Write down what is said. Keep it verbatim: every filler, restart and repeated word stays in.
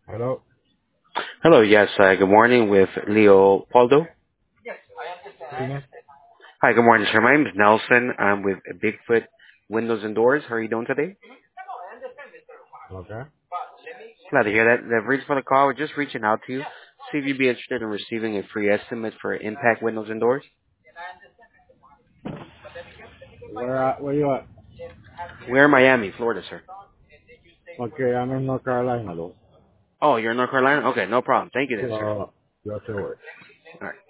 Hello? Hello, yes, uh, good morning with Leopoldo. Speaking? Hi, good morning, sir. My name is Nelson. I'm with Bigfoot Windows and Doors. How are you doing today? Okay. Glad to hear that. The reason for the call, we're just reaching out to you, see if you'd be interested in receiving a free estimate for Impact Windows and Doors. Where at, where you at? We're in Miami, Florida, sir. Okay, I'm in North Carolina though. Oh, you're in North Carolina? Okay, no problem. Thank you then, sir. So, just a word. All right.